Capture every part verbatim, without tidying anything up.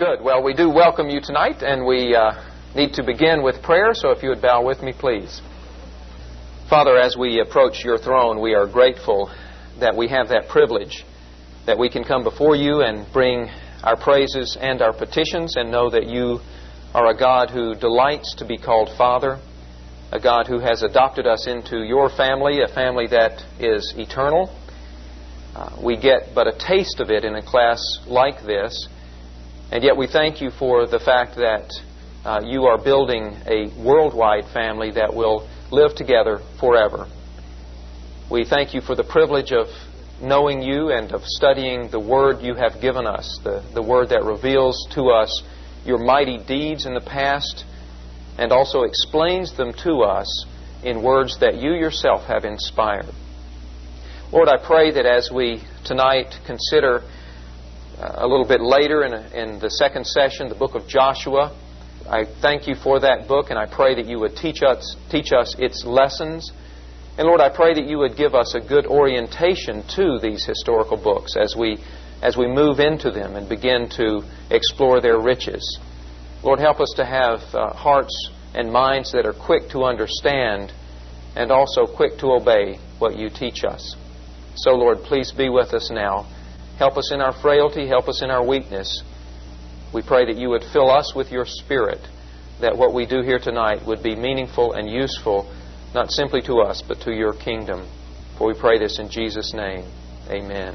Good. Well, we do welcome you tonight, and we uh, need to begin with prayer, so if you would bow with me, please. Father, as we approach your throne, we are grateful that we have that privilege, that we can come before you and bring our praises and our petitions and know that you are a God who delights to be called Father, a God who has adopted us into your family, a family that is eternal. Uh, we get but a taste of it in a class like this. And yet we thank you for the fact that uh, you are building a worldwide family that will live together forever. We thank you for the privilege of knowing you and of studying the Word you have given us, the, the Word that reveals to us your mighty deeds in the past and also explains them to us in words that you yourself have inspired. Lord, I pray that as we tonight consider a little bit later in, a, in the second session, the book of Joshua, I thank you for that book, and I pray that you would teach us, teach us its lessons. And Lord, I pray that you would give us a good orientation to these historical books as we, as we move into them and begin to explore their riches. Lord, help us to have uh, hearts and minds that are quick to understand and also quick to obey what you teach us. So, Lord, please be with us now. Help us in our frailty. Help us in our weakness. We pray that you would fill us with your Spirit, that what we do here tonight would be meaningful and useful, not simply to us, but to your kingdom. For we pray this in Jesus' name. Amen.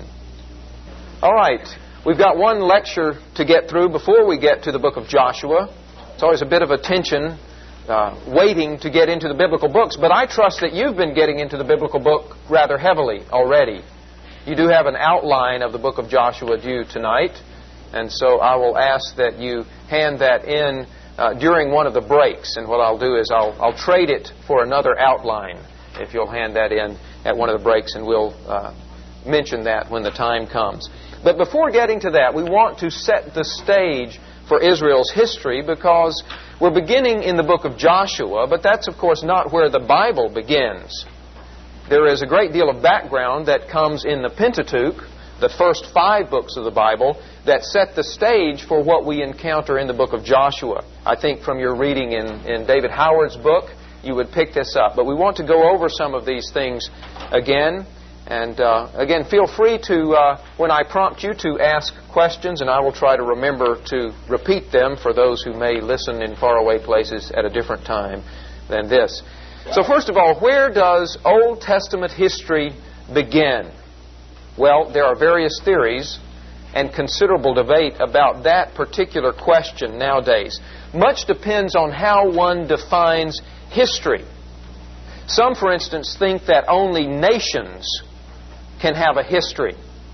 All right. We've got one lecture to get through before we get to the book of Joshua. It's always a bit of a tension uh, waiting to get into the biblical books, but I trust that you've been getting into the biblical book rather heavily already. You do have an outline of the book of Joshua due tonight, and so I will ask that you hand that in uh, during one of the breaks, and what I'll do is I'll, I'll trade it for another outline if you'll hand that in at one of the breaks, and we'll uh, mention that when the time comes. But before getting to that, we want to set the stage for Israel's history because we're beginning in the book of Joshua, but that's, of course, not where the Bible begins. There is a great deal of background that comes in the Pentateuch, the first five books of the Bible, that set the stage for what we encounter in the book of Joshua. I think from your reading in, in David Howard's book, you would pick this up. But we want to go over some of these things again. And uh, again, feel free to, uh, when I prompt you, to ask questions, and I will try to remember to repeat them for those who may listen in faraway places at a different time than this. So first of all, where does Old Testament history begin? Well, there are various theories and considerable debate about that particular question nowadays. Much depends on how one defines history. Some, for instance, think that only nations can have a history.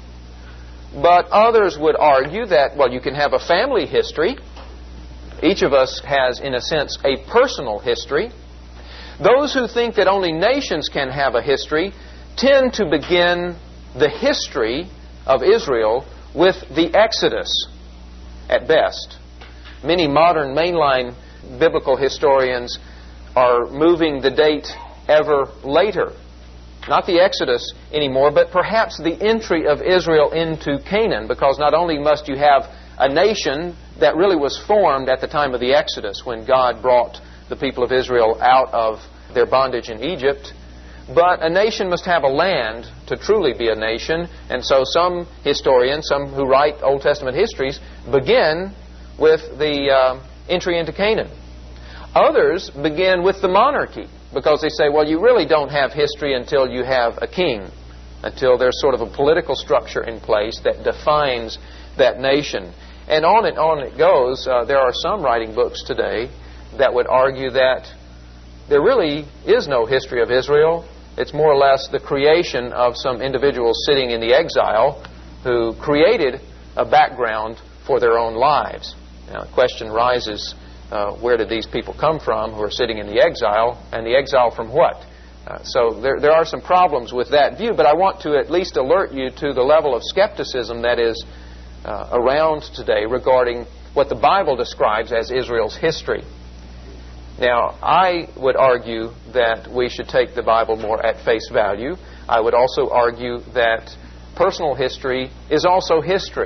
But others would argue that, well, you can have a family history. Each of us has, in a sense, a personal history. Those who think that only nations can have a history tend to begin the history of Israel with the Exodus, at best. Many modern mainline biblical historians are moving the date ever later. Not the Exodus anymore, but perhaps the entry of Israel into Canaan, because not only must you have a nation that really was formed at the time of the Exodus, when God brought the people of Israel out of their bondage in Egypt, but a nation must have a land to truly be a nation. And so some historians, some who write Old Testament histories, begin with the uh, entry into Canaan. Others begin with the monarchy, because they say, well, you really don't have history until you have a king, until there's sort of a political structure in place that defines that nation. And on and on it goes. Uh, there are some writing books today that would argue that there really is no history of Israel. It's more or less the creation of some individuals sitting in the exile who created a background for their own lives. Now, the question rises, uh, where did these people come from who are sitting in the exile, and the exile from what? Uh, so there, there are some problems with that view, but I want to at least alert you to the level of skepticism that is uh, around today regarding what the Bible describes as Israel's history. Now, I would argue that we should take the Bible more at face value. I would also argue that personal history is also history.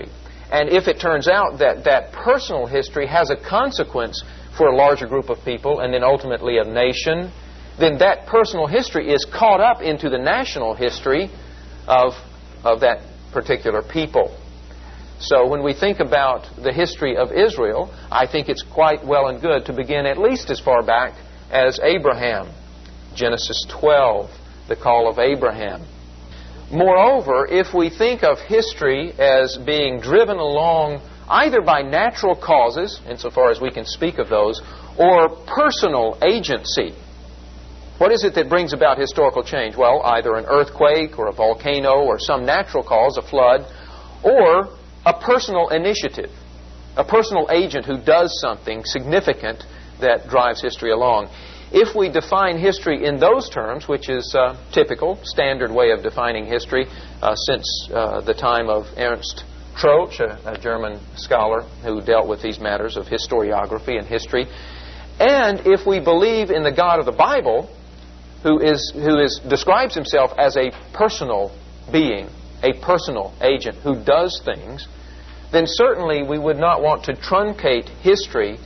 And if it turns out that that personal history has a consequence for a larger group of people and then ultimately a nation, then that personal history is caught up into the national history of, of that particular people. So when we think about the history of Israel, I think it's quite well and good to begin at least as far back as Abraham. Genesis twelve, the call of Abraham. Moreover, if we think of history as being driven along either by natural causes, insofar as we can speak of those, or personal agency, what is it that brings about historical change? Well, either an earthquake or a volcano or some natural cause, a flood, or a personal initiative, a personal agent who does something significant that drives history along. If we define history in those terms, which is a typical, standard way of defining history uh, since uh, the time of Ernst Troeltsch, a, a German scholar who dealt with these matters of historiography and history, and if we believe in the God of the Bible, who is who is describes himself as a personal being, a personal agent who does things, then certainly we would not want to truncate history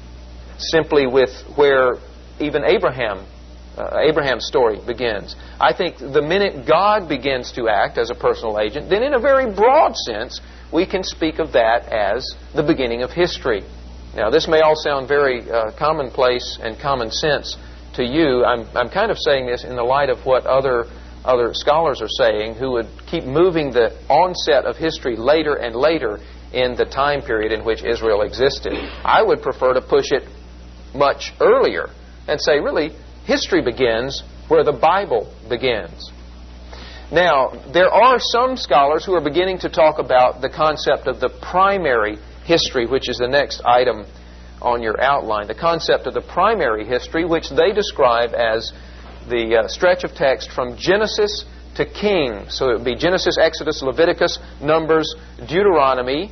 simply with where even Abraham, uh, Abraham's story begins. I think the minute God begins to act as a personal agent, then in a very broad sense, we can speak of that as the beginning of history. Now, this may all sound very uh, commonplace and common sense to you. I'm, I'm kind of saying this in the light of what other other scholars are saying, who would keep moving the onset of history later and later in the time period in which Israel existed. I would prefer to push it much earlier and say, really, history begins where the Bible begins. Now, there are some scholars who are beginning to talk about the concept of the primary history, which is the next item on your outline. The concept of the primary history, which they describe as the uh, stretch of text from Genesis to Kings. So it would be Genesis, Exodus, Leviticus, Numbers, Deuteronomy,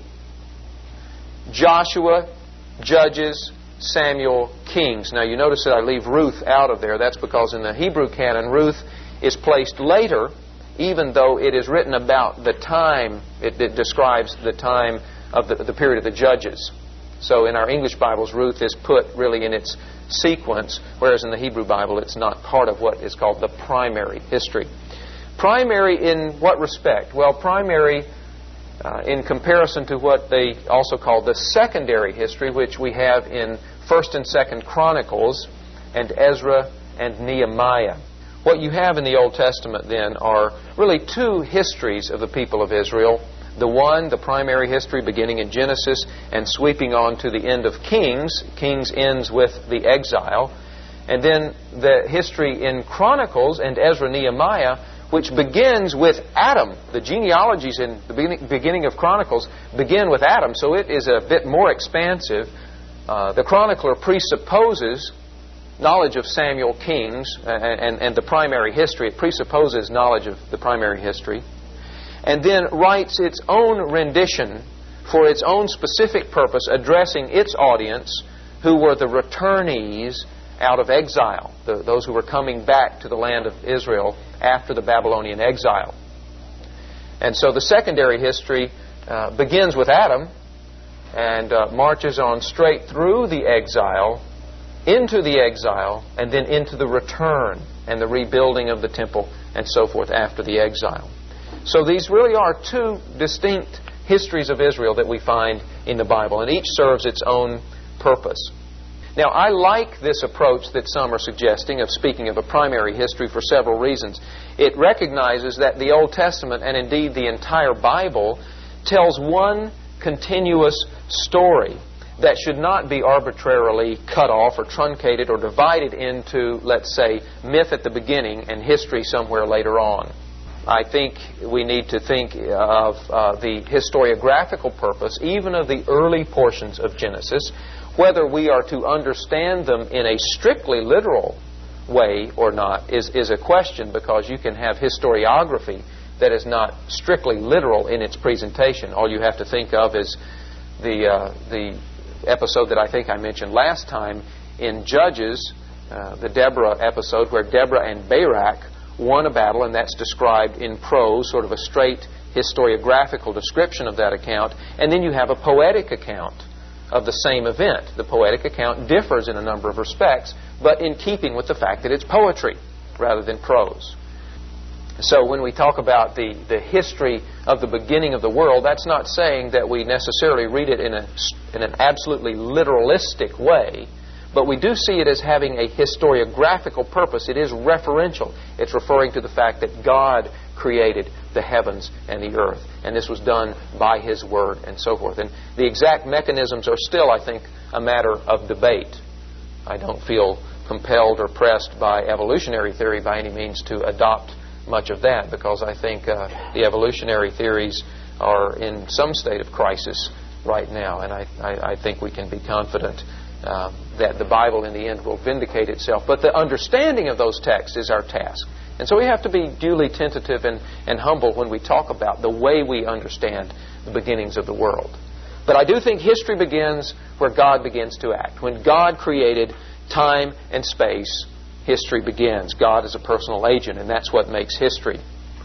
Joshua, Judges, Samuel, Kings. Now you notice that I leave Ruth out of there. That's because in the Hebrew canon, Ruth is placed later, even though it is written about the time, it, it describes the time of the, the period of the Judges. So in our English Bibles, Ruth is put really in its sequence, whereas in the Hebrew Bible it's not part of what is called the primary history. Primary in what respect? Well, primary uh, in comparison to what they also call the secondary history, which we have in First and Second Chronicles and Ezra and Nehemiah. What you have in the Old Testament then are really two histories of the people of Israel. The one, the primary history, beginning in Genesis and sweeping on to the end of Kings. Kings ends with the exile. And then the history in Chronicles and Ezra Nehemiah, which begins with Adam. The genealogies in the beginning of Chronicles begin with Adam, so it is a bit more expansive. Uh, the chronicler presupposes knowledge of Samuel, Kings, and, and, and the primary history. It presupposes knowledge of the primary history. And then writes its own rendition for its own specific purpose, addressing its audience, who were the returnees out of exile, the, those who were coming back to the land of Israel after the Babylonian exile. And so the secondary history uh, begins with Adam and uh, marches on straight through the exile, into the exile, and then into the return and the rebuilding of the temple and so forth after the exile. So these really are two distinct histories of Israel that we find in the Bible, and each serves its own purpose. Now, I like this approach that some are suggesting of speaking of a primary history for several reasons. It recognizes that the Old Testament, and indeed the entire Bible, tells one continuous story that should not be arbitrarily cut off or truncated or divided into, let's say, myth at the beginning and history somewhere later on. I think we need to think of uh, the historiographical purpose, even of the early portions of Genesis. Whether we are to understand them in a strictly literal way or not is, is a question, because you can have historiography that is not strictly literal in its presentation. All you have to think of is the, uh, the episode that I think I mentioned last time in Judges, uh, the Deborah episode, where Deborah and Barak won a battle, and that's described in prose, sort of a straight historiographical description of that account, and then you have a poetic account of the same event. The poetic account differs in a number of respects, but in keeping with the fact that it's poetry rather than prose. So when we talk about the, the history of the beginning of the world, that's not saying that we necessarily read it in, a, in an absolutely literalistic way, but we do see it as having a historiographical purpose. It is referential. It's referring to the fact that God created the heavens and the earth, and this was done by His Word and so forth. And the exact mechanisms are still, I think, a matter of debate. I don't feel compelled or pressed by evolutionary theory by any means to adopt much of that, because I think uh, the evolutionary theories are in some state of crisis right now, and I, I, I think we can be confident uh, that the Bible in the end will vindicate itself. But the understanding of those texts is our task. And so we have to be duly tentative and, and humble when we talk about the way we understand the beginnings of the world. But I do think history begins where God begins to act. When God created time and space, history begins. God is a personal agent, and that's what makes history.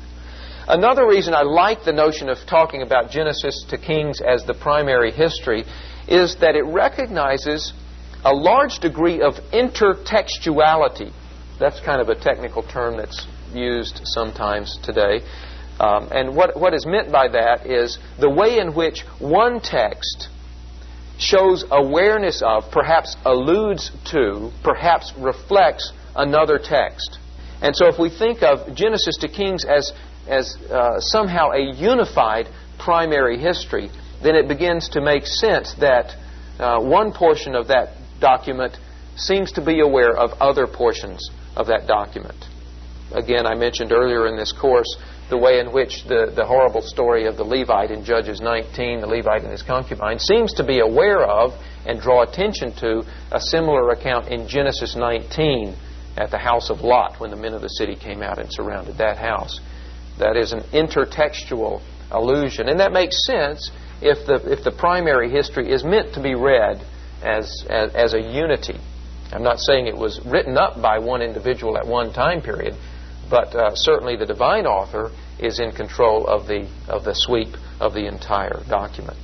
Another reason I like the notion of talking about Genesis to Kings as the primary history is that it recognizes a large degree of intertextuality. That's kind of a technical term that's used sometimes today. Um, and what, what is meant by that is the way in which one text shows awareness of, perhaps alludes to, perhaps reflects another text. And so if we think of Genesis to Kings as, as uh, somehow a unified primary history, then it begins to make sense that uh, one portion of that document seems to be aware of other portions of that document. Again, I mentioned earlier in this course the way in which the, the horrible story of the Levite in Judges nineteen, the Levite and his concubine, seems to be aware of and draw attention to a similar account in Genesis nineteen at the house of Lot when the men of the city came out and surrounded that house. That is an intertextual allusion. And that makes sense if the, if the primary history is meant to be read as, as, as a unity. I'm not saying it was written up by one individual at one time period, but uh, certainly the divine author is in control of the, of the sweep of the entire document.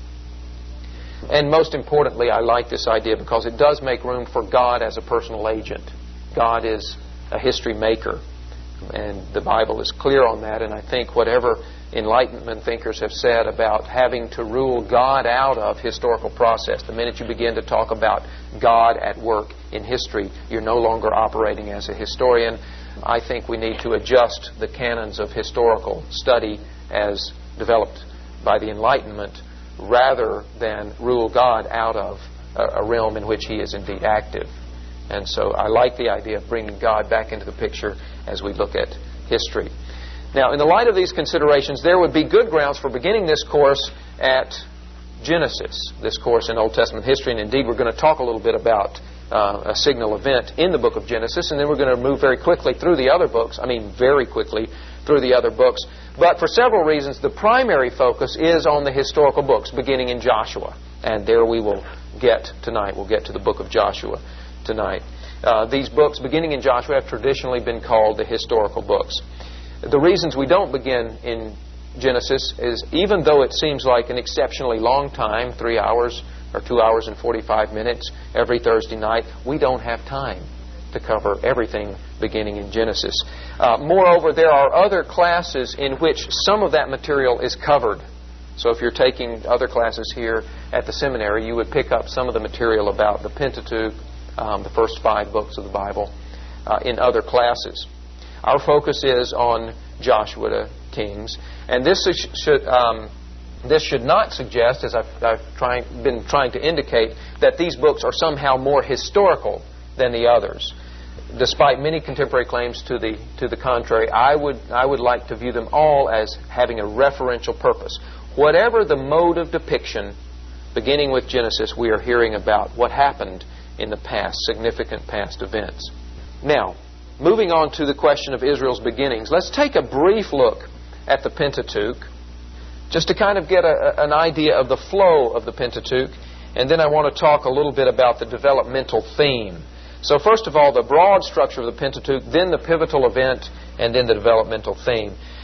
And most importantly, I like this idea because it does make room for God as a personal agent. God is a history maker, and the Bible is clear on that. And I think whatever Enlightenment thinkers have said about having to rule God out of historical process, the minute you begin to talk about God at work in history, you're no longer operating as a historian. I think we need to adjust the canons of historical study as developed by the Enlightenment rather than rule God out of a, a realm in which He is indeed active. And so I like the idea of bringing God back into the picture as we look at history. Now, in the light of these considerations, there would be good grounds for beginning this course at Genesis, this course in Old Testament history. And indeed, we're going to talk a little bit about uh, a signal event in the book of Genesis, and then we're going to move very quickly through the other books. I mean, very quickly through the other books. But for several reasons, the primary focus is on the historical books, beginning in Joshua. And there we will get tonight. We'll get to the book of Joshua tonight. Uh, these books, beginning in Joshua, have traditionally been called the historical books. The reasons we don't begin in Genesis is, even though it seems like an exceptionally long time, three hours or two hours and forty-five minutes every Thursday night, we don't have time to cover everything beginning in Genesis. Uh, moreover, there are other classes in which some of that material is covered. So if you're taking other classes here at the seminary, you would pick up some of the material about the Pentateuch, um, the first five books of the Bible, uh, in other classes. Our focus is on Joshua to Kings, and this is, should um, this should not suggest, as I've, I've trying, been trying to indicate, that these books are somehow more historical than the others. Despite many contemporary claims to the to the contrary, I would I would like to view them all as having a referential purpose. Whatever the mode of depiction, beginning with Genesis, we are hearing about what happened in the past, significant past events. Now, moving on to the question of Israel's beginnings, let's take a brief look at the Pentateuch, just to kind of get a, an idea of the flow of the Pentateuch, and then I want to talk a little bit about the developmental theme. So first of all, the broad structure of the Pentateuch, then the pivotal event, and then the developmental theme.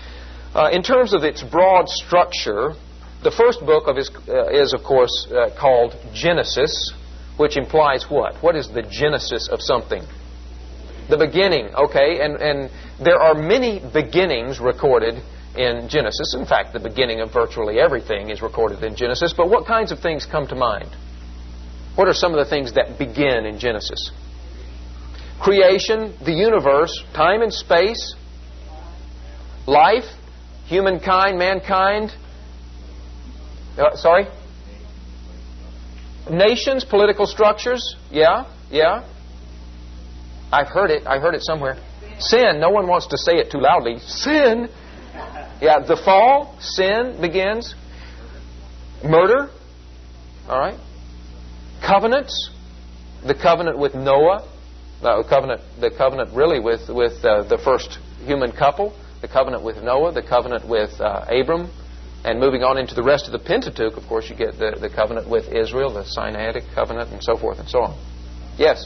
Uh, in terms of its broad structure, the first book of is, uh, is of course, uh, called Genesis, which implies what? What is the genesis of something? The beginning, okay, and, and there are many beginnings recorded in Genesis. In fact, the beginning of virtually everything is recorded in Genesis. But what kinds of things come to mind? What are some of the things that begin in Genesis? Creation, the universe, time and space, life, humankind, mankind. Uh, sorry? Nations, political structures. Yeah, yeah. I've heard it. I heard it somewhere. Sin. No one wants to say it too loudly. Sin. Yeah, the fall. Sin begins. Murder. All right. Covenants. The covenant with Noah. The covenant. The covenant really with with uh, the first human couple. The covenant with Noah. The covenant with uh, Abram. And moving on into the rest of the Pentateuch, of course, you get the, the covenant with Israel, the Sinaitic covenant, and so forth and so on. Yes?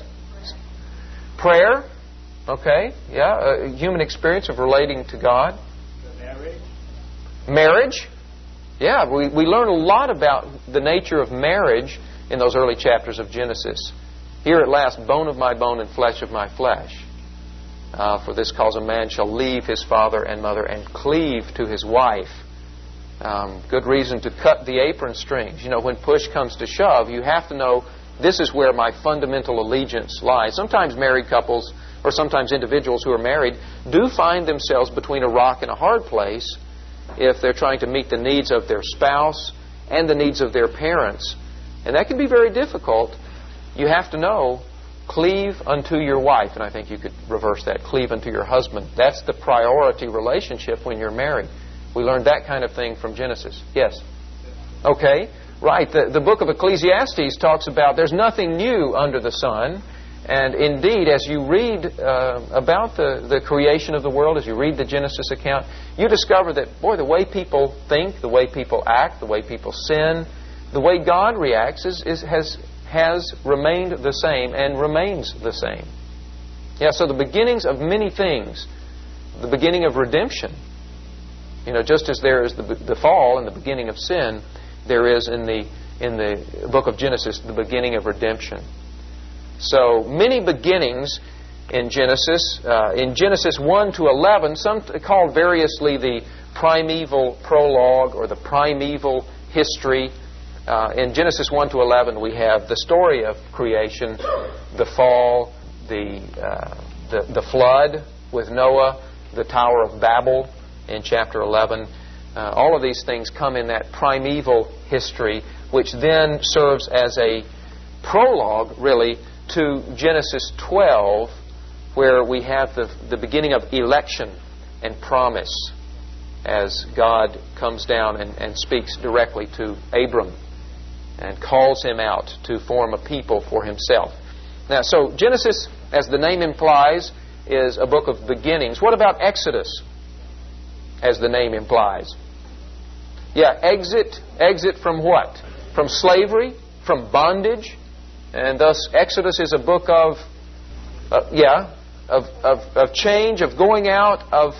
Prayer. Okay. Yeah. A human experience of relating to God. Marriage. Marriage. Yeah. We, we learn a lot about the nature of marriage in those early chapters of Genesis. Here at last, bone of my bone and flesh of my flesh. Uh, for this cause a man shall leave his father and mother and cleave to his wife. Um, good reason to cut the apron strings. You know, when push comes to shove, you have to know this is where my fundamental allegiance lies. Sometimes married couples, or sometimes individuals who are married, do find themselves between a rock and a hard place if they're trying to meet the needs of their spouse and the needs of their parents. And that can be very difficult. You have to know, cleave unto your wife. And I think you could reverse that, cleave unto your husband. That's the priority relationship when you're married. We learned that kind of thing from Genesis. Yes? Okay. Right. The, the book of Ecclesiastes talks about there's nothing new under the sun. And indeed, as you read uh, about the, the creation of the world, as you read the Genesis account, you discover that, boy, the way people think, the way people act, the way people sin, the way God reacts is, is, has, has remained the same and remains the same. Yeah, so the beginnings of many things, the beginning of redemption, you know, just as there is the, the fall and the beginning of sin, there is in the in the book of Genesis the beginning of redemption. So many beginnings in Genesis. Uh, in Genesis one to eleven, some called variously the primeval prologue or the primeval history. Uh, in Genesis one to eleven, we have the story of creation, the fall, the uh, the, the flood with Noah, the Tower of Babel. In chapter eleven, uh, all of these things come in that primeval history, which then serves as a prologue, really, to Genesis twelve, where we have the, the beginning of election and promise as God comes down and, and speaks directly to Abram and calls him out to form a people for himself. Now, so Genesis, as the name implies, is a book of beginnings. What about Exodus? As the name implies. Yeah, exit. Exit from what? From slavery, from bondage. And thus Exodus is a book of, uh, yeah, of, of, of change, of going out, of,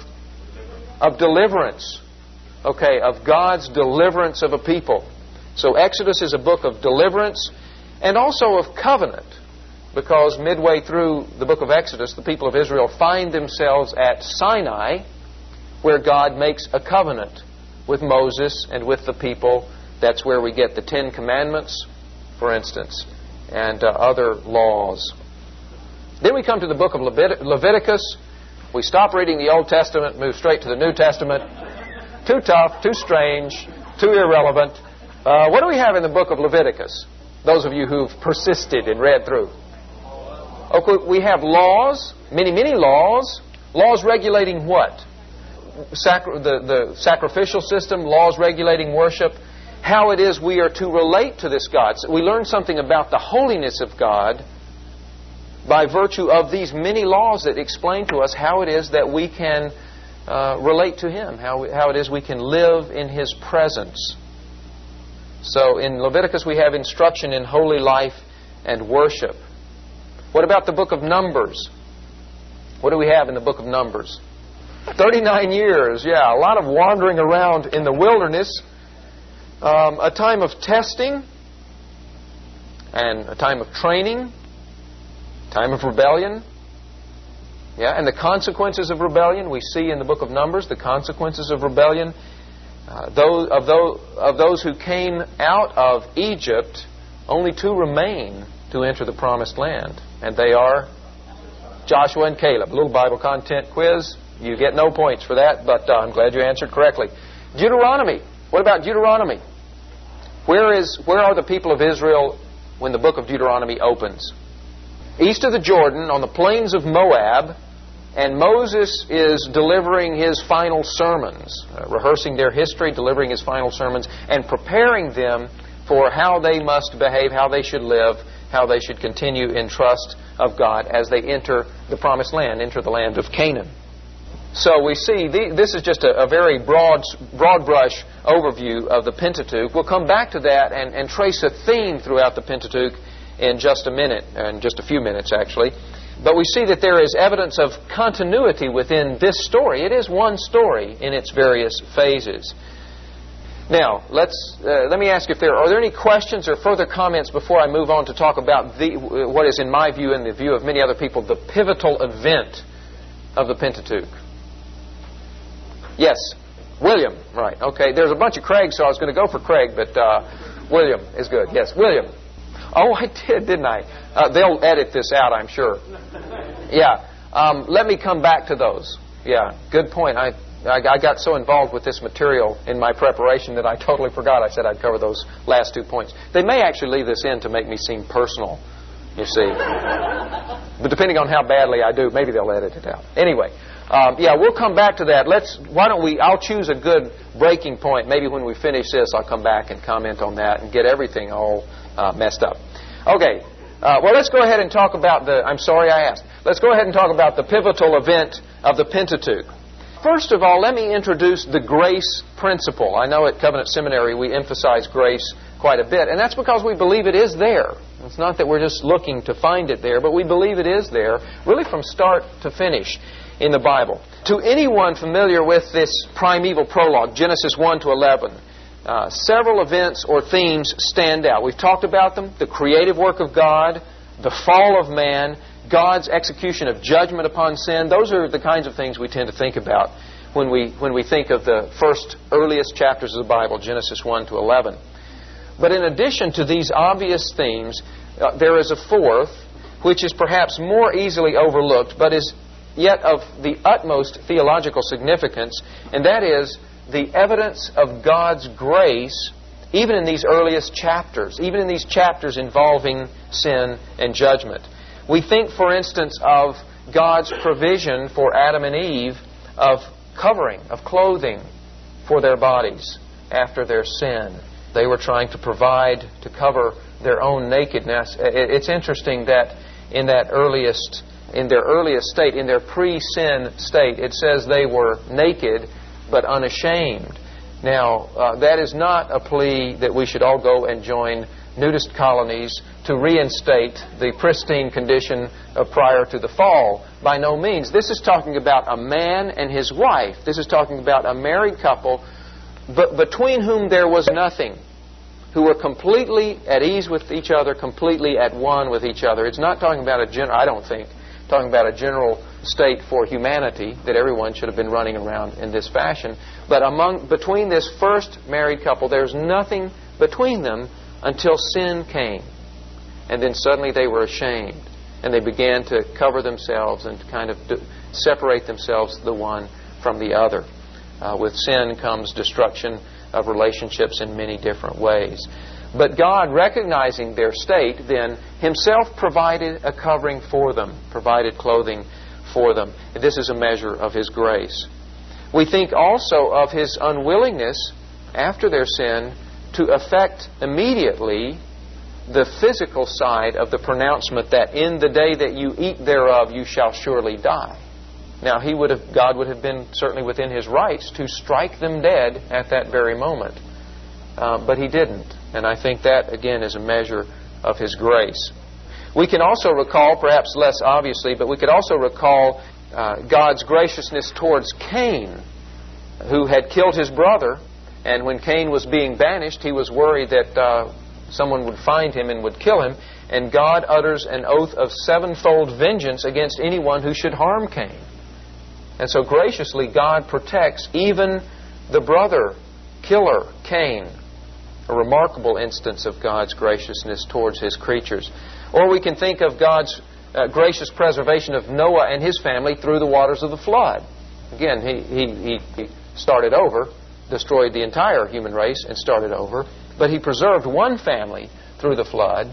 of deliverance. Okay, of God's deliverance of a people. So Exodus is a book of deliverance and also of covenant. Because midway through the book of Exodus, the people of Israel find themselves at Sinai, where God makes a covenant with Moses and with the people. That's where we get the Ten Commandments, for instance, and uh, other laws. Then we come to the book of Levit- Leviticus. We stop reading the Old Testament, move straight to the New Testament. Too tough, too strange, too irrelevant. Uh, what do we have in the book of Leviticus? Those of you who've persisted and read through. Okay, we have laws, many, many laws. Laws regulating what? Sacri- the, the sacrificial system, laws regulating worship, how it is we are to relate to this God. So we learn something about the holiness of God by virtue of these many laws that explain to us how it is that we can uh, relate to Him, how, we, how it is we can live in His presence. So in Leviticus we have instruction in holy life and worship. What about the book of Numbers? What do we have in the book of Numbers? thirty-nine years, yeah. A lot of wandering around in the wilderness. Um, a time of testing and a time of training, time of rebellion. Yeah, and the consequences of rebellion. We see in the book of Numbers the consequences of rebellion. Uh, those, of, those, of those who came out of Egypt, only two remain to enter the promised land. And they are Joshua and Caleb. A little Bible content quiz. You get no points for that, but uh, I'm glad you answered correctly. Deuteronomy. What about Deuteronomy? Where is where are the people of Israel when the book of Deuteronomy opens? East of the Jordan, on the plains of Moab, and Moses is delivering his final sermons, uh, rehearsing their history, delivering his final sermons, and preparing them for how they must behave, how they should live, how they should continue in trust of God as they enter the promised land, enter the land of Canaan. So we see, the, this is just a, a very broad, broad brush overview of the Pentateuch. We'll come back to that and, and trace a theme throughout the Pentateuch in just a minute, in just a few minutes actually. But we see that there is evidence of continuity within this story. It is one story in its various phases. Now, let's uh, let me ask if there are there any questions or further comments before I move on to talk about the, what is, in my view and the view of many other people, the pivotal event of the Pentateuch. Yes, William. Right. Okay. There's a bunch of Craigs, so I was going to go for Craig, but uh, William is good. Yes, William. Oh, I did, didn't I? Uh, they'll edit this out, I'm sure. Yeah. Um, let me come back to those. Yeah. Good point. I, I I got so involved with this material in my preparation that I totally forgot I said I'd cover those last two points. They may actually leave this in to make me seem personal, you see. But depending on how badly I do, maybe they'll edit it out. Anyway. Um, yeah, we'll come back to that. Let's. Why don't we? I'll choose a good breaking point. Maybe when we finish this, I'll come back and comment on that and get everything all uh, messed up. Okay. Uh, well, let's go ahead and talk about the. I'm sorry I asked. Let's go ahead and talk about the pivotal event of the Pentateuch. First of all, let me introduce the grace principle. I know at Covenant Seminary we emphasize grace quite a bit, and that's because we believe it is there. It's not that we're just looking to find it there, but we believe it is there, really from start to finish in the Bible. To anyone familiar with this primeval prologue, Genesis one to eleven, uh, several events or themes stand out. We've talked about them: the creative work of God, the fall of man, God's execution of judgment upon sin. Those are the kinds of things we tend to think about when we when we think of the first earliest chapters of the Bible, Genesis one to eleven. But in addition to these obvious themes, uh, there is a fourth, which is perhaps more easily overlooked, but is yet of the utmost theological significance, and that is the evidence of God's grace even in these earliest chapters, even in these chapters involving sin and judgment. We think, for instance, of God's provision for Adam and Eve of covering, of clothing for their bodies after their sin. They were trying to provide to cover their own nakedness. It's interesting that in that earliest In their earliest state, in their pre-sin state, it says they were naked but unashamed. Now, uh, that is not a plea that we should all go and join nudist colonies to reinstate the pristine condition of prior to the fall. By no means. This is talking about a man and his wife. This is talking about a married couple, but between whom there was nothing, who were completely at ease with each other, completely at one with each other. It's not talking about a general, I don't think, talking about a general state for humanity that everyone should have been running around in this fashion. But among between this first married couple, there's nothing between them until sin came. And then suddenly they were ashamed. And they began to cover themselves and to kind of do, separate themselves, the one from the other. Uh, with sin comes destruction of relationships in many different ways. But God, recognizing their state, then Himself provided a covering for them, provided clothing for them. This is a measure of His grace. We think also of His unwillingness, after their sin, to affect immediately the physical side of the pronouncement that in the day that you eat thereof you shall surely die. Now, He would have, God would have been certainly within His rights to strike them dead at that very moment. Uh, but He didn't. And I think that, again, is a measure of His grace. We can also recall, perhaps less obviously, but we could also recall uh, God's graciousness towards Cain, who had killed his brother, and when Cain was being banished, he was worried that uh, someone would find him and would kill him, and God utters an oath of sevenfold vengeance against anyone who should harm Cain. And so graciously God protects even the brother killer, Cain. A remarkable instance of God's graciousness towards His creatures. Or we can think of God's uh, gracious preservation of Noah and his family through the waters of the flood. Again, he, he, he started over, destroyed the entire human race and started over, but He preserved one family through the flood,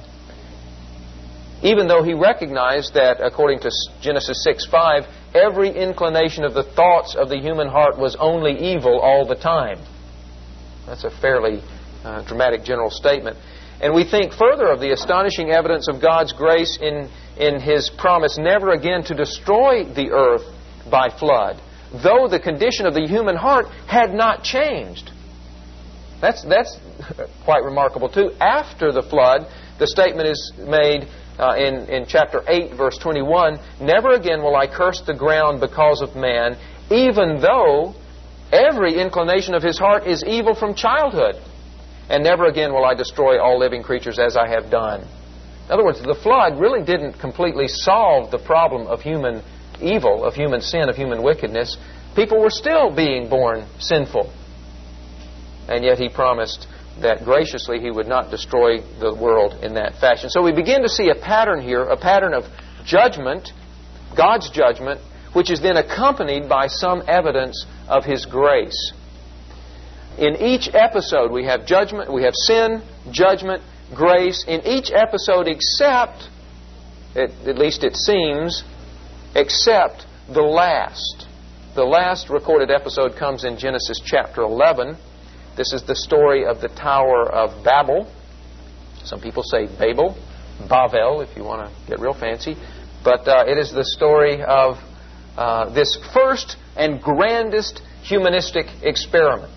even though He recognized that, according to Genesis six five, every inclination of the thoughts of the human heart was only evil all the time. That's a fairly uh, dramatic general statement. And we think further of the astonishing evidence of God's grace in, in His promise never again to destroy the earth by flood, though the condition of the human heart had not changed. That's, that's quite remarkable too. After the flood, the statement is made uh, in, in chapter eight, verse twenty-one, "Never again will I curse the ground because of man, even though every inclination of his heart is evil from childhood. And never again will I destroy all living creatures as I have done." In other words, the flood really didn't completely solve the problem of human evil, of human sin, of human wickedness. People were still being born sinful. And yet He promised that graciously He would not destroy the world in that fashion. So we begin to see a pattern here, a pattern of judgment, God's judgment, which is then accompanied by some evidence of His grace. In each episode we have judgment, we have sin, judgment, grace. In each episode except, at, at least it seems, except the last. The last recorded episode comes in Genesis chapter eleven. This is the story of the Tower of Babel. Some people say Babel, Bavel, if you want to get real fancy. But uh, it is the story of uh, this first and grandest humanistic experiment.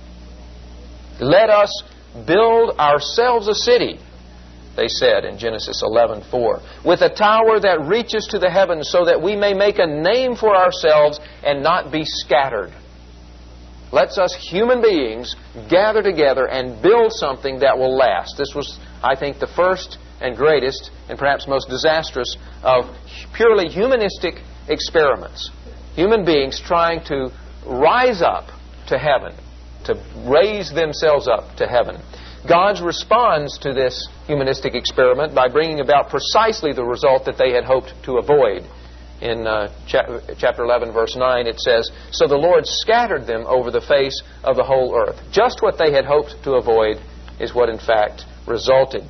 "Let us build ourselves a city," they said in Genesis eleven four, "with a tower that reaches to the heavens, so that we may make a name for ourselves and not be scattered." Let's us human beings gather together and build something that will last. This was, I think, the first and greatest and perhaps most disastrous of purely humanistic experiments. Human beings trying to rise up to heaven, to raise themselves up to heaven. God responds to this humanistic experiment by bringing about precisely the result that they had hoped to avoid. In uh, cha- chapter eleven, verse nine, it says, "So the Lord scattered them over the face of the whole earth." Just what they had hoped to avoid is what in fact resulted.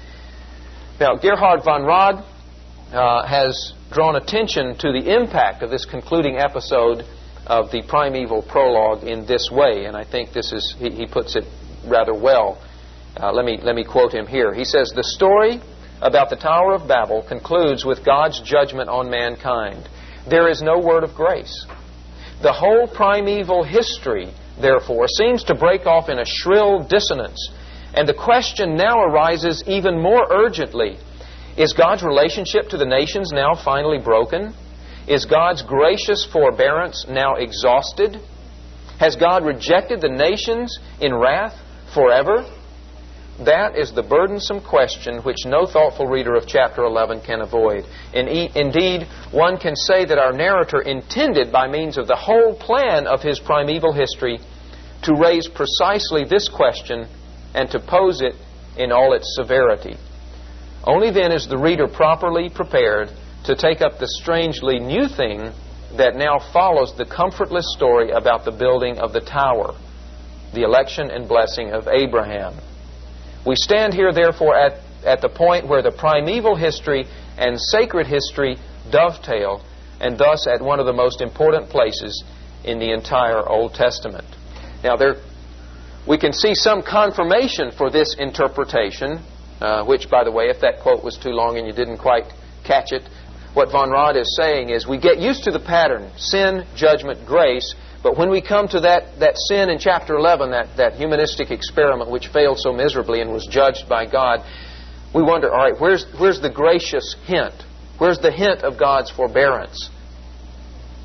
Now, Gerhard von Rad uh, has drawn attention to the impact of this concluding episode of the primeval prologue in this way, and I think this is he, he puts it rather well. Uh, let me let me quote him here. He says, "The story about the Tower of Babel concludes with God's judgment on mankind. There is no word of grace. The whole primeval history, therefore, seems to break off in a shrill dissonance, and the question now arises even more urgently: is God's relationship to the nations now finally broken? Is God's gracious forbearance now exhausted? Has God rejected the nations in wrath forever?" That is the burdensome question which no thoughtful reader of chapter eleven can avoid. Indeed, one can say that our narrator intended, by means of the whole plan of his primeval history, to raise precisely this question and to pose it in all its severity. Only then is the reader properly prepared to take up the strangely new thing that now follows the comfortless story about the building of the tower, the election and blessing of Abraham. We stand here, therefore, at, at the point where the primeval history and sacred history dovetail, and thus at one of the most important places in the entire Old Testament. Now, there, we can see some confirmation for this interpretation, uh, which, by the way, if that quote was too long and you didn't quite catch it, what von Rad is saying is we get used to the pattern: sin, judgment, grace. But when we come to that, that sin in chapter eleven, that, that humanistic experiment which failed so miserably and was judged by God, we wonder, all right, where's, where's the gracious hint? Where's the hint of God's forbearance?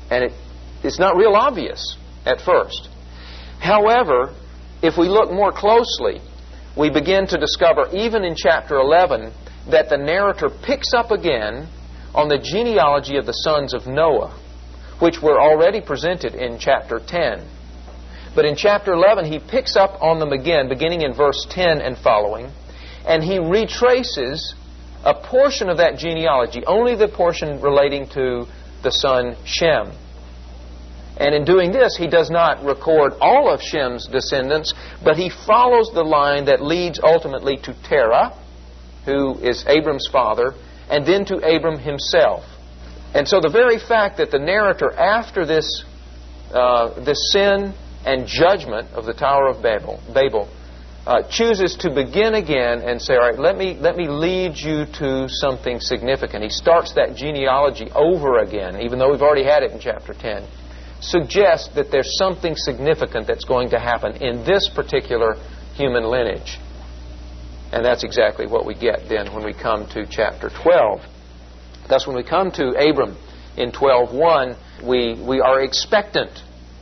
And it, it's not real obvious at first. However, if we look more closely, we begin to discover, even in chapter eleven, that the narrator picks up again on the genealogy of the sons of Noah, which were already presented in chapter ten. But in chapter eleven, he picks up on them again, beginning in verse ten and following, and he retraces a portion of that genealogy, only the portion relating to the son Shem. And in doing this, he does not record all of Shem's descendants, but he follows the line that leads ultimately to Terah, who is Abram's father, and then to Abram himself. And so the very fact that the narrator, after this, uh, this sin and judgment of the Tower of Babel, Babel uh, chooses to begin again and say, all right, let me, let me lead you to something significant. He starts that genealogy over again, even though we've already had it in chapter ten. Suggests that there's something significant that's going to happen in this particular human lineage. And that's exactly what we get then when we come to chapter twelve. Thus, when we come to Abram in twelve one, we, we are expectant.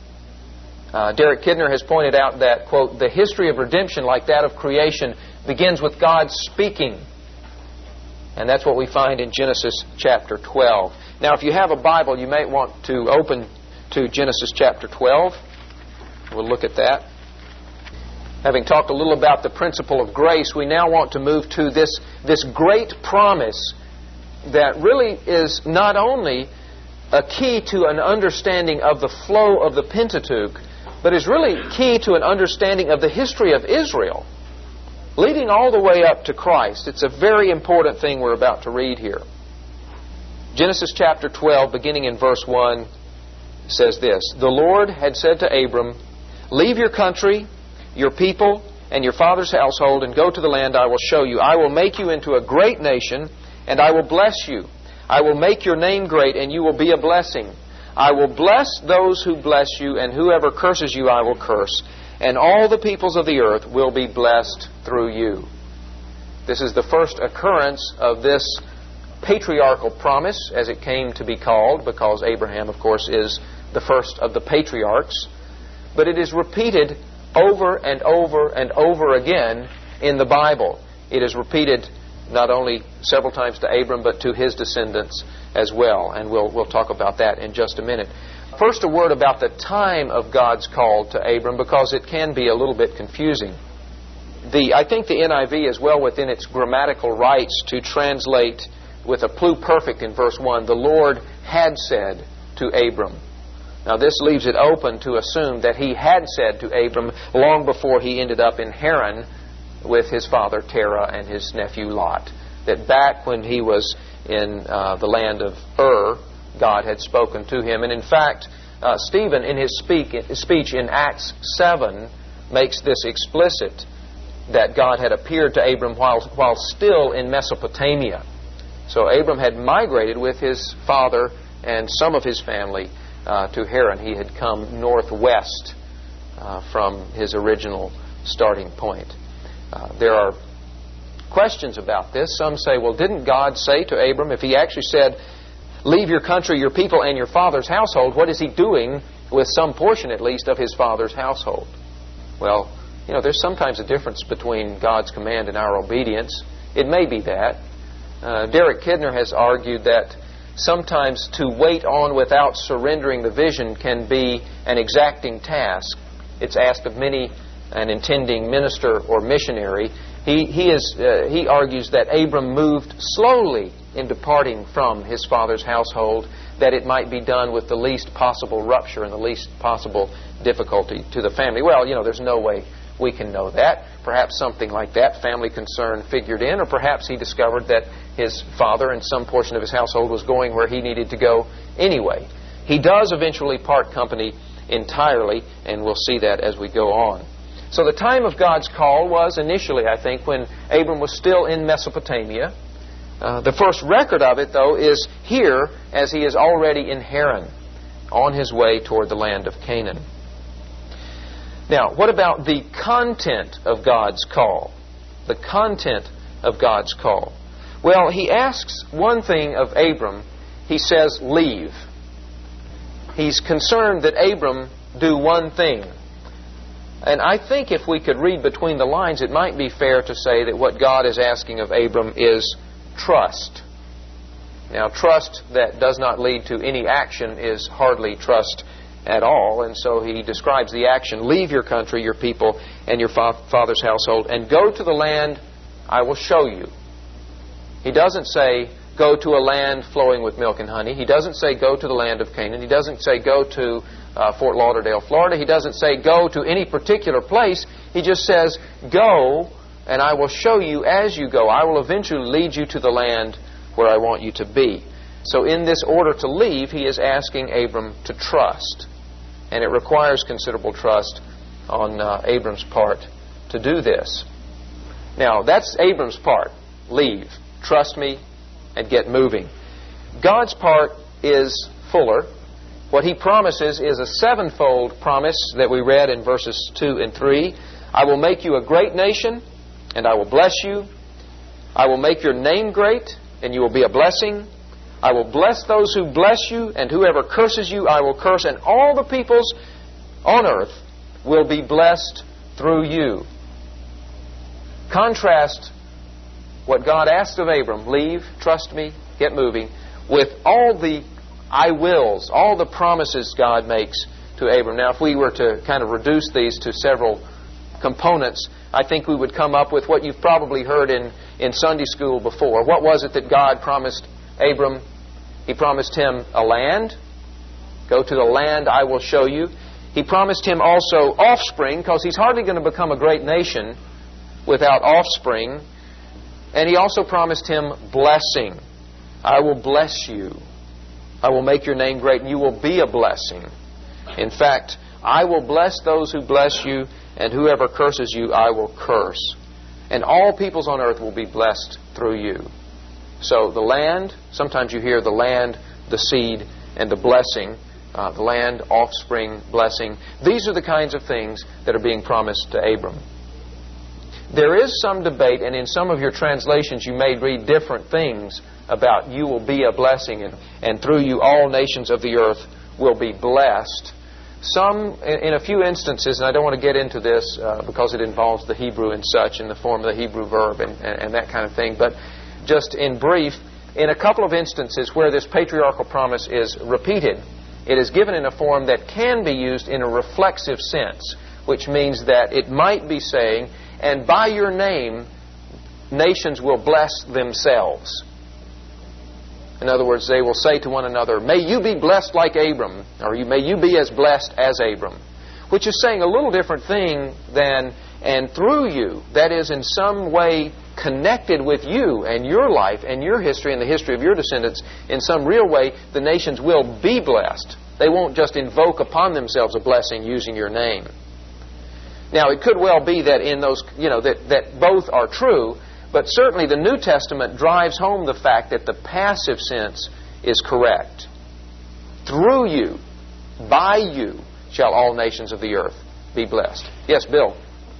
Uh, Derek Kidner has pointed out that, quote, the history of redemption, like that of creation, begins with God speaking. And that's what we find in Genesis chapter twelve. Now, if you have a Bible, you may want to open to Genesis chapter twelve. We'll look at that. Having talked a little about the principle of grace, we now want to move to this, this great promise that really is not only a key to an understanding of the flow of the Pentateuch, but is really key to an understanding of the history of Israel, leading all the way up to Christ. It's a very important thing we're about to read here. Genesis chapter twelve, beginning in verse one, says this: The Lord had said to Abram, leave your country, your people, and your father's household, and go to the land I will show you. I will make you into a great nation, and I will bless you. I will make your name great, and you will be a blessing. I will bless those who bless you, and whoever curses you I will curse. And all the peoples of the earth will be blessed through you. This is the first occurrence of this patriarchal promise, as it came to be called, because Abraham, of course, is the first of the patriarchs. But it is repeated over and over and over again in the Bible. It is repeated not only several times to Abram, but to his descendants as well. And we'll, we'll talk about that in just a minute. First, a word about the time of God's call to Abram, because it can be a little bit confusing. The, I think the N I V is well within its grammatical rights to translate with a pluperfect in verse one, the Lord had said to Abram. Now this leaves it open to assume that he had said to Abram long before he ended up in Haran with his father Terah and his nephew Lot. That back when he was in uh, the land of Ur, God had spoken to him. And in fact, uh, Stephen in his speak, speech in Acts seven makes this explicit, that God had appeared to Abram while, while still in Mesopotamia. So Abram had migrated with his father and some of his family uh, to Haran. He had come northwest uh, from his original starting point. Uh, there are questions about this. Some say, well, didn't God say to Abram, if he actually said, leave your country, your people, and your father's household, what is he doing with some portion at least of his father's household? Well, you know, there's sometimes a difference between God's command and our obedience. It may be that. Uh, Derek Kidner has argued that sometimes to wait on without surrendering the vision can be an exacting task. It's asked of many an intending minister or missionary. He, he, is, uh, he argues that Abram moved slowly in departing from his father's household, that it might be done with the least possible rupture and the least possible difficulty to the family. Well, you know, there's no way we can know that. Perhaps something like that, family concern, figured in, or perhaps he discovered that his father and some portion of his household was going where he needed to go anyway. He does eventually part company entirely, and we'll see that as we go on. So the time of God's call was initially, I think, when Abram was still in Mesopotamia. Uh, the first record of it, though, is here, as he is already in Haran, on his way toward the land of Canaan. Now, what about the content of God's call? The content of God's call. Well, he asks one thing of Abram. He says, leave. he's concerned that Abram do one thing. And I think if we could read between the lines, it might be fair to say that what God is asking of Abram is trust. Now, trust that does not lead to any action is hardly trust at all. And so he describes the action: leave your country, your people, and your fa- father's household, and go to the land I will show you. He doesn't say, go to a land flowing with milk and honey. He doesn't say, go to the land of Canaan. He doesn't say, go to uh, Fort Lauderdale, Florida. He doesn't say, go to any particular place. He just says, go, and I will show you as you go. I will eventually lead you to the land where I want you to be. So in this order to leave, he is asking Abram to trust. And it requires considerable trust on uh, Abram's part to do this. Now, that's Abram's part. Leave. Trust me and get moving. God's part is fuller. What he promises is a sevenfold promise that we read in verses two and three. I will make you a great nation, and I will bless you. I will make your name great, and you will be a blessing. I will bless those who bless you, and whoever curses you I will curse, and all the peoples on earth will be blessed through you. Contrast what God asked of Abram, leave, trust me, get moving, with all the I wills, all the promises God makes to Abram. Now, if we were to kind of reduce these to several components, I think we would come up with what you've probably heard in, in Sunday school before. What was it that God promised Abram? He promised him a land. Go to the land I will show you. He promised him also offspring, because he's hardly going to become a great nation without offspring. And he also promised him blessing. I will bless you. I will make your name great, and you will be a blessing. In fact, I will bless those who bless you, and whoever curses you, I will curse. And all peoples on earth will be blessed through you. So the land, sometimes you hear the land, the seed, and the blessing. Uh, the land, offspring, blessing. These are the kinds of things that are being promised to Abram. There is some debate, and in some of your translations you may read different things about you will be a blessing, and, and through you all nations of the earth will be blessed. Some, in a few instances, and I don't want to get into this uh, because it involves the Hebrew and such, in the form of the Hebrew verb and, and, and that kind of thing, but just in brief, in a couple of instances where this patriarchal promise is repeated, it is given in a form that can be used in a reflexive sense, which means that it might be saying, and by your name, nations will bless themselves. In other words, they will say to one another, may you be blessed like Abram, or you, may you be as blessed as Abram, which is saying a little different thing than, and through you, that is in some way connected with you and your life and your history and the history of your descendants, in some real way, the nations will be blessed. They won't just invoke upon themselves a blessing using your name. Now, it could well be that in those, you know, that, that both are true, but certainly the New Testament drives home the fact that the passive sense is correct. Through you, by you, shall all nations of the earth be blessed. Yes, Bill?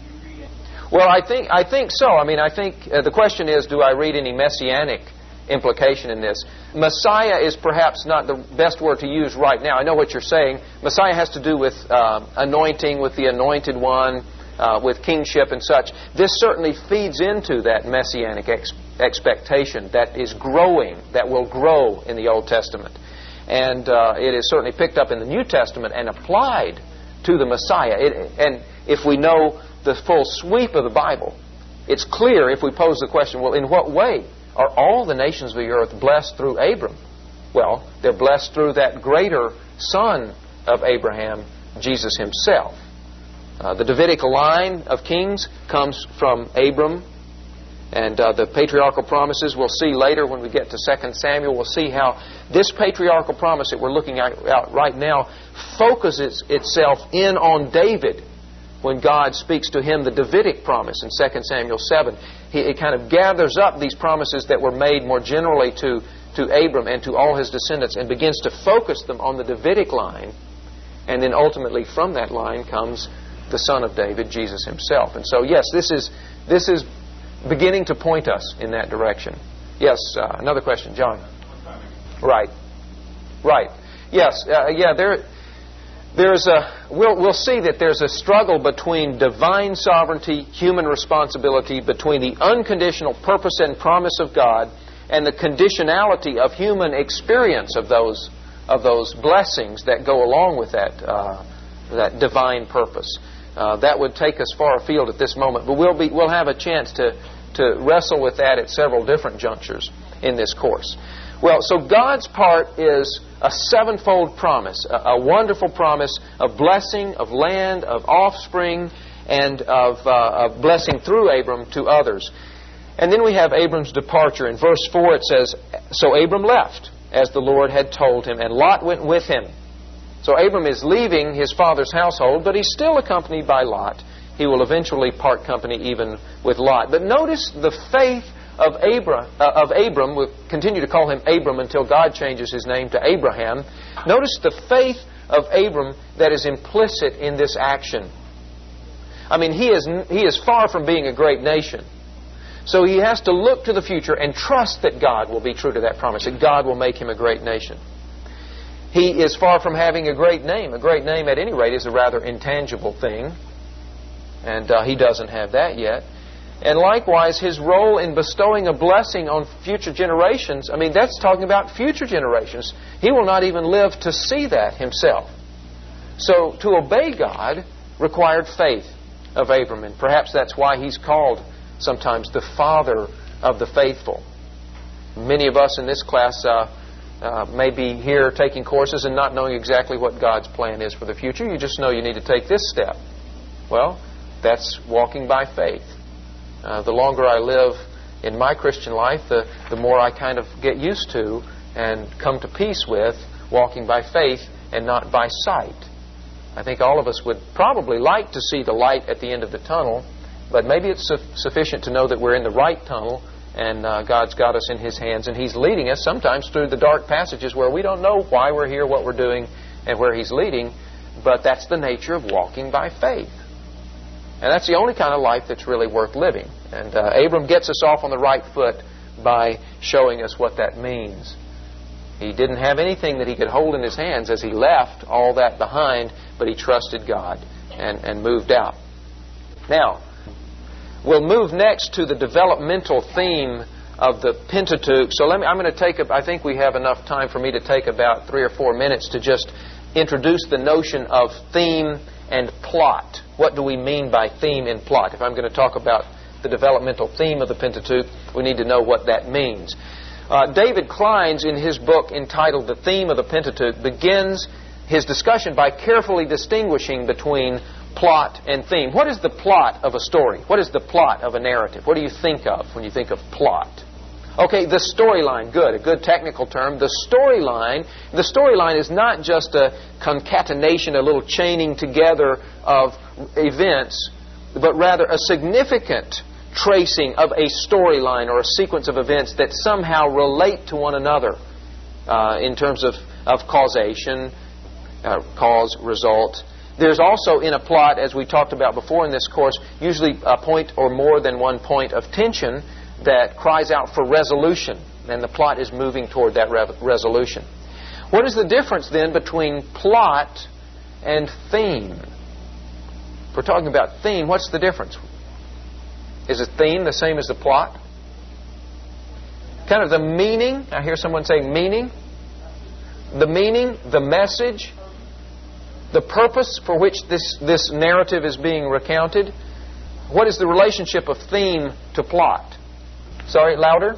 Well, I think I think so. I mean, I think uh, the question is, do I read any messianic implication in this? Messiah is perhaps not the best word to use right now. I know what you're saying. Messiah has to do with uh, anointing, with the anointed one, uh, with kingship and such. This certainly feeds into that messianic ex- expectation that is growing, that will grow in the Old Testament. And uh, it is certainly picked up in the New Testament and applied to the Messiah. It, and if we know the full sweep of the Bible, it's clear if we pose the question, well, in what way are all the nations of the earth blessed through Abram? Well, they're blessed through that greater son of Abraham, Jesus himself. Uh, the Davidic line of kings comes from Abram, and uh, the patriarchal promises we'll see later when we get to Second Samuel. We'll see how this patriarchal promise that we're looking at right now focuses itself in on David. When God speaks to him the Davidic promise in Second Samuel seven, he, it kind of gathers up these promises that were made more generally to, to Abram and to all his descendants and begins to focus them on the Davidic line. And then ultimately from that line comes the son of David, Jesus himself. And so, yes, this is this is beginning to point us in that direction. Yes, uh, another question, John. Right. Right. Yes, uh, yeah, there, there's a, we'll, we'll see that there's a struggle between divine sovereignty, human responsibility, between the unconditional purpose and promise of God, and the conditionality of human experience of those of those blessings that go along with that uh, that divine purpose. Uh, that would take us far afield at this moment, but we'll be we'll have a chance to to wrestle with that at several different junctures in this course. Well, so God's part is a sevenfold promise, a, a wonderful promise of blessing, of land, of offspring, and of, uh, of blessing through Abram to others. And then we have Abram's departure. In verse four it says, "So Abram left, as the Lord had told him, and Lot went with him." So Abram is leaving his father's household, but he's still accompanied by Lot. He will eventually part company even with Lot. But notice the faith of Abram, uh, of Abram. We'll continue to call him Abram until God changes his name to Abraham. Notice the faith of Abram that is implicit in this action. I mean, he is he is far from being a great nation. So he has to look to the future and trust that God will be true to that promise, that God will make him a great nation. He is far from having a great name. A great name, at any rate, is a rather intangible thing. And uh, he doesn't have that yet. And likewise, his role in bestowing a blessing on future generations, I mean, that's talking about future generations. He will not even live to see that himself. So to obey God required faith of Abram. And perhaps that's why he's called sometimes the father of the faithful. Many of us in this class uh, uh, may be here taking courses and not knowing exactly what God's plan is for the future. You just know you need to take this step. Well, that's walking by faith. Uh, the longer I live in my Christian life, the, the more I kind of get used to and come to peace with walking by faith and not by sight. I think all of us would probably like to see the light at the end of the tunnel, but maybe it's su- sufficient to know that we're in the right tunnel and uh, God's got us in His hands and He's leading us sometimes through the dark passages where we don't know why we're here, what we're doing, and where He's leading, but that's the nature of walking by faith. And that's the only kind of life that's really worth living. And uh, Abram gets us off on the right foot by showing us what that means. He didn't have anything that he could hold in his hands as he left all that behind, but he trusted God and, and moved out. Now, we'll move next to the developmental theme of the Pentateuch. So let me, I'm going to take, a, I think we have enough time for me to take about three or four minutes to just introduce the notion of theme and plot. What do we mean by theme and plot? If I'm going to talk about the developmental theme of the Pentateuch, we need to know what that means. Uh, David Kleins, in his book entitled The Theme of the Pentateuch, begins his discussion by carefully distinguishing between plot and theme. What is the plot of a story? What is the plot of a narrative? What do you think of when you think of plot? Okay, the storyline. Good. A good technical term. The storyline. The storyline is not just a concatenation, a little chaining together of events, but rather a significant tracing of a storyline or a sequence of events that somehow relate to one another uh, in terms of, of causation, uh, cause, result. There's also in a plot, as we talked about before in this course, usually a point or more than one point of tension that cries out for resolution, and the plot is moving toward that re- resolution. What is the difference then between plot and theme? If we're talking about theme, what's the difference? Is a theme the same as the plot? Kind of the meaning. I hear someone saying meaning. The meaning, the message, the purpose for which this, this narrative is being recounted. What is the relationship of theme to plot? Sorry, louder?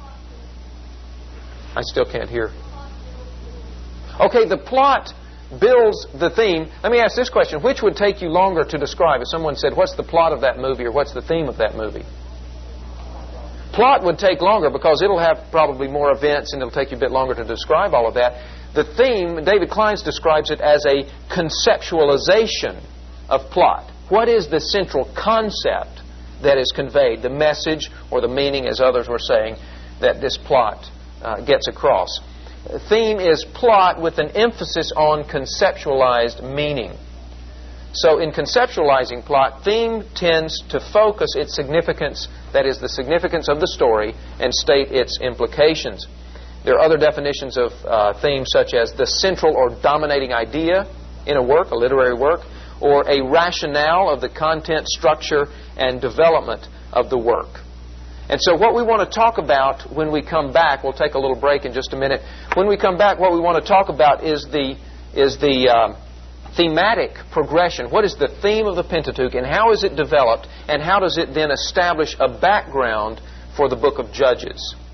I still can't hear. Okay, the plot builds the theme. Let me ask this question. Which would take you longer to describe? If someone said, what's the plot of that movie or what's the theme of that movie? Plot would take longer because it'll have probably more events and it'll take you a bit longer to describe all of that. The theme, David Kleins describes it as a conceptualization of plot. What is the central concept that is conveyed, the message or the meaning, as others were saying, that this plot uh, gets across? Theme is plot with an emphasis on conceptualized meaning. So in conceptualizing plot, theme tends to focus its significance, that is, the significance of the story, and state its implications. There are other definitions of uh, themes such as the central or dominating idea in a work, a literary work, or a rationale of the content, structure, and development of the work. And so what we want to talk about when we come back, we'll take a little break in just a minute. When we come back, what we want to talk about is the, is the uh, thematic progression. What is the theme of the Pentateuch, and how is it developed, and how does it then establish a background for the book of Judges?